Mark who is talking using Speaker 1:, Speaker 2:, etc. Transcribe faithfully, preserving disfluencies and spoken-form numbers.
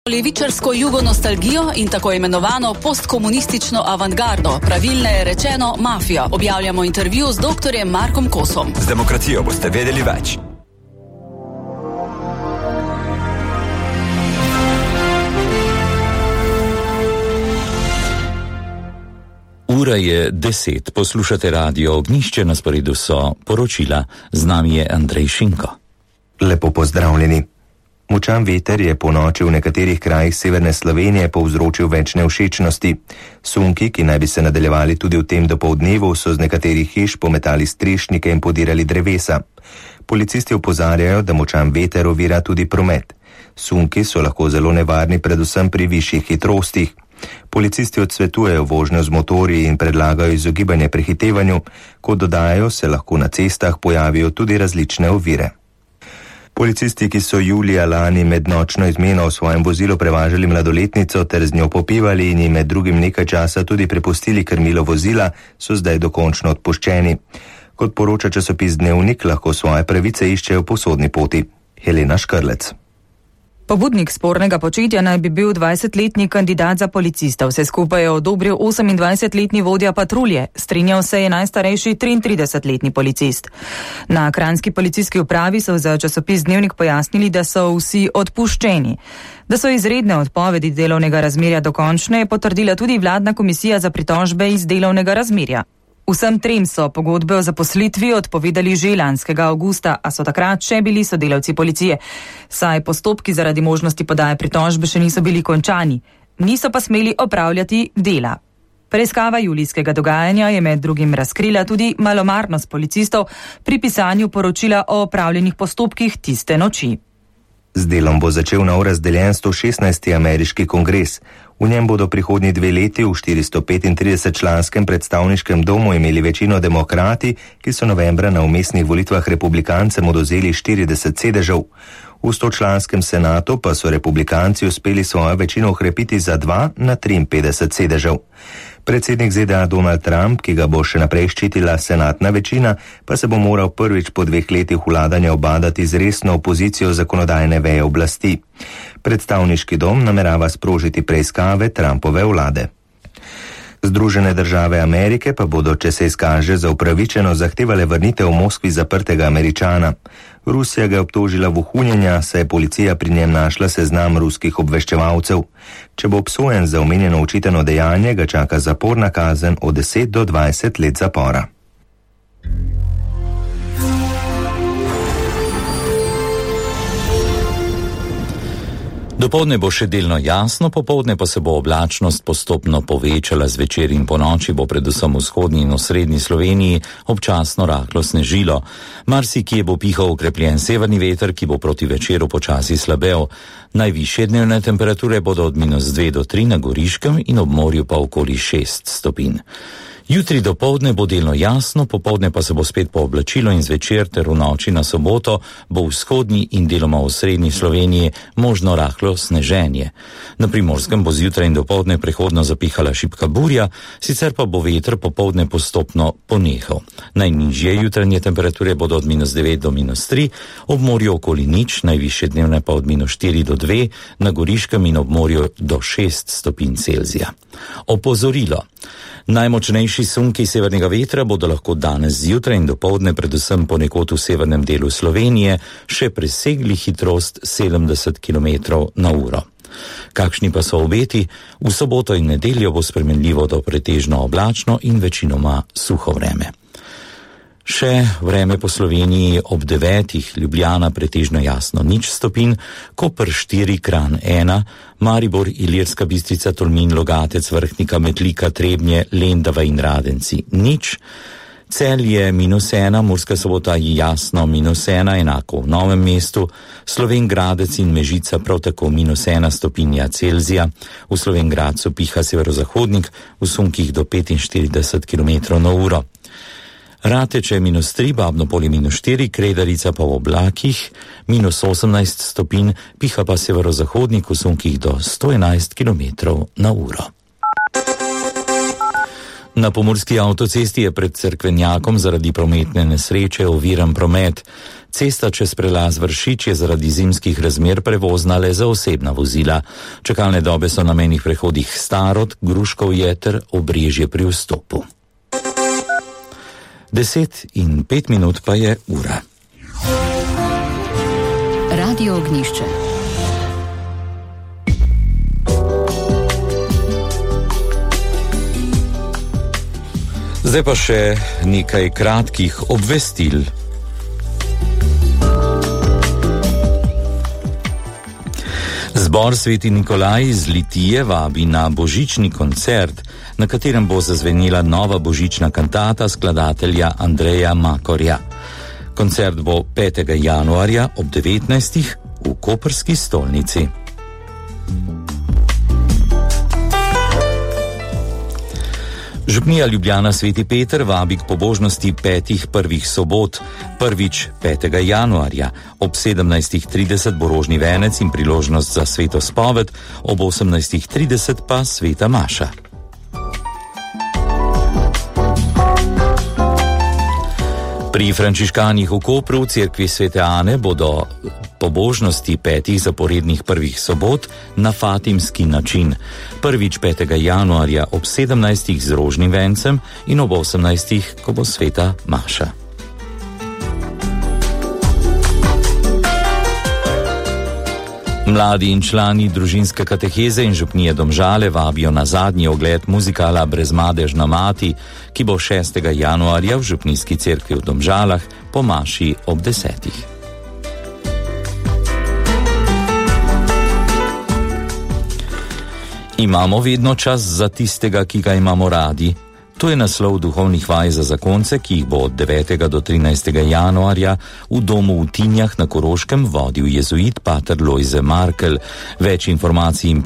Speaker 1: Levičarsko jugonostalgijo in tako imenovano postkomunistično avantgardo, pravilneje rečeno mafijo. Objavljamo intervju z doktorjem Markom Kosom.
Speaker 2: Z demokracijo boste vedeli več.
Speaker 3: Ura je deset, poslušate radio Ognjišče, na sporedu so poročila, z nami je Andrej Šinko.
Speaker 4: Lepo pozdravljeni. Močan veter je po noči v nekaterih krajih severne Slovenije povzročil več nevšečnosti. Sunki, ki naj bi se nadaljevali tudi v tem dopoldnevu, so z nekaterih hiš pometali strešnike in podirali drevesa. Policisti opozarjajo, da močan veter ovira tudi promet. Sunki so lahko zelo nevarni predvsem pri višjih hitrostih. Policisti odsvetujejo vožnjo z motorji in predlagajo izogibanje prehitevanju, kot dodajajo, se lahko na cestah pojavijo tudi različne ovire. Policisti, ki so julija lani med nočno izmeno v svojem vozilu prevažali mladoletnico ter z njo popivali in ji med drugim nekaj časa tudi prepustili krmilo vozila, so zdaj dokončno odpuščeni. Kot poroča časopis Dnevnik, lahko svoje pravice iščejo po sodni poti. Helena Škrlec.
Speaker 5: Pobudnik spornega početja naj bi bil dvajsetletni kandidat za policista. Vse skupaj je odobril osemindvajsetletni vodja patrulje. Strinjal se je najstarejši triintridesetletni policist. Na kranjski policijski upravi so za časopis Dnevnik pojasnili, da so vsi odpuščeni. Da so izredne odpovedi delovnega razmerja dokončne, je potrdila tudi vladna komisija za pritožbe iz delovnega razmerja. Vsem trem so pogodbe o zaposlitvi odpovedali že lanskega avgusta, a so takrat še bili sodelavci policije. Saj postopki zaradi možnosti podaje pritožbe še niso bili končani, niso pa smeli opravljati dela. Preiskava julijskega dogajanja je med drugim razkrila tudi malomarnost policistov pri pisanju poročila o opravljenih postopkih tiste noči.
Speaker 4: Z delom bo začel nov razdeljen sto šestnajsti ameriški kongres. V njem bodo prihodnji dve leti v štiristo petintrideset članskem predstavniškem domu imeli večino demokrati, ki so novembra na vmesnih volitvah republikancem odvzeli štirideset sedežev. V stočlanskem senatu pa so republikanci uspeli svojo večino okrepiti za dva na triinpetdeset sedežev. Predsednik Z D A Donald Trump, ki ga bo še naprej ščitila senatna večina, pa se bo moral prvič po dveh letih vladanja obadati z resno opozicijo zakonodajne veje oblasti. Predstavniški dom namerava sprožiti preiskave Trumpove vlade. Združene države Amerike pa bodo, če se izkaže za upravičeno, zahtevale vrnitev v Moskvi zaprtega Američana. Rusija ga je obtožila vohunjenja, saj je policija pri njem našla seznam ruskih obveščevalcev. Če bo obsojen za omenjeno očitano dejanje, ga čaka zaporna kazen od deset do dvajset let zapora.
Speaker 3: Dopoldne bo še delno jasno, popoldne pa se bo oblačnost postopno povečala, zvečer in ponoči bo predvsem v vzhodni in osrednji Sloveniji občasno rahlo snežilo. Marsikje bo pihal okrepljen severni veter, ki bo proti večeru počasi slabel. Najvišje dnevne temperature bodo od minus dve do tri na Goriškem in ob morju pa okoli šest stopinj. Jutri dopoldne bo delno jasno, popoldne pa se bo spet pooblačilo in zvečer ter v noči na soboto bo v vzhodni in deloma v srednji Sloveniji možno rahlo sneženje. Na Primorskem bo zjutraj in dopoldne prehodno zapihala šibka burja, sicer pa bo veter popoldne postopno ponehal. Najnižje jutranje temperature bodo od minus devet do minus tri, ob morju okoli nič, najvišje dnevne pa od minus štiri do dve, na Goriškem in ob morju do šest stopinj Celzija. Opozorilo. Najmočnejši sunki severnega vetra bodo lahko danes zjutraj in dopoldne predvsem ponekod v severnem delu Slovenije še presegli hitrost sedemdeset kilometrov na uro. Kakšni pa so obeti? V soboto in nedeljo bo spremenljivo do pretežno oblačno in večinoma suho vreme. Še vreme po Sloveniji ob devetih, Ljubljana pretežno jasno nič stopinj, Koper štiri, Kranj ena, Maribor, Ilirska Bistrica, Tolmin, Logatec, Vrhnika, Metlika, Trebnje, Lendava in Radenci nič, Celje minus ena, Murska Sobota jasno minus ena, enako v Novem mestu, Slovenj Gradec in Mežica prav tako minus ena stopinja Celzija, v Slovenj Gradcu piha severozahodnik v sunkih do petinštirideset kilometrov na uro. Rateče minus tri, Babno Polje minus štiri, Kredarica pa v oblakih, minus osemnajst stopinj, piha pa severozahodnik v sunkih do sto enajst kilometrov na uro. Na pomurski avtocesti je pred Cerkvenjakom zaradi prometne nesreče oviran promet. Cesta čez prelaz Vršič je zaradi zimskih razmer prevozna le za osebna vozila. Čakalne dobe so na mejnih prehodih Starod, Gruškovje ter Obrežje pri vstopu. Deset in pet minut pa je ura.
Speaker 1: Radio Ognjišče.
Speaker 3: Zdaj pa še nekaj kratkih obvestil. Zbor Sveti Nikolaj iz Litije vabi na božični koncert, na katerem bo zazvenela nova božična kantata skladatelja Andreja Makorja. Koncert bo petega januarja ob devetnajstih v koprski stolnici. Župnija Ljubljana Sveti Peter vabi k pobožnosti petih prvih sobot, prvič petega januarja. Ob sedemnajstih trideset bo rožni venec in priložnost za sveto spoved, ob osemnajstih trideset pa sveta maša. Pri frančiškanih v Kopru v cerkvi Svete Ane bodo pobožnosti petih zaporednih prvih sobot na fatimski način. Prvič petega januarja ob sedemnajstih z rožnim vencem in ob osemnajstih, ko bo sveta maša. Mladi in člani družinske kateheze in župnije Domžale vabijo na zadnji ogled muzikala Brezmadežna mati, ki bo šestega januarja v župnijski cerkvi v Domžalah po maši ob desetih. Imamo vedno čas za tistega, ki ga imamo radi. To je naslov duhovnih vaj za zakonce, ki jih bo od devetega do trinajstega januarja v domu v Tinjah na Koroškem vodil jezuit pater Lojze Markel. Več informacij in